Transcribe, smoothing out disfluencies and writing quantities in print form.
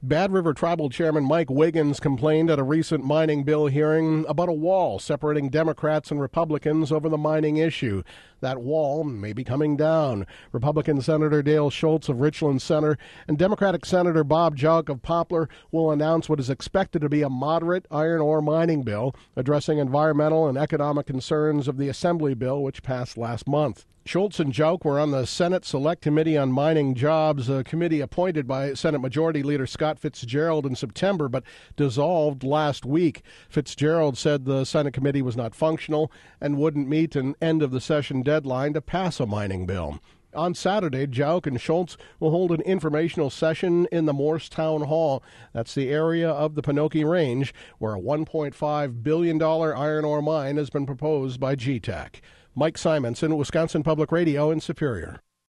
Bad River Tribal Chairman Mike Wiggins complained at a recent mining bill hearing about a wall separating Democrats and Republicans over the mining issue. That wall may be coming down. Republican Senator Dale Schultz of Richland Center and Democratic Senator Bob Jauch of Poplar will announce what is expected to be a moderate iron ore mining bill addressing environmental and economic concerns of the Assembly bill, which passed last month. Schultz and Jauch were on the Senate Select Committee on Mining Jobs, a committee appointed by Senate Majority Leader Scott Fitzgerald in September, but dissolved last week. Fitzgerald said the Senate committee was not functional and wouldn't meet an end-of-the-session deadline to pass a mining bill. On Saturday, Jauch and Schultz will hold an informational session in the Morse Town Hall. That's the area of the Pinocchio Range where a $1.5 billion iron ore mine has been proposed by GTAC. Mike Simonson, Wisconsin Public Radio in Superior.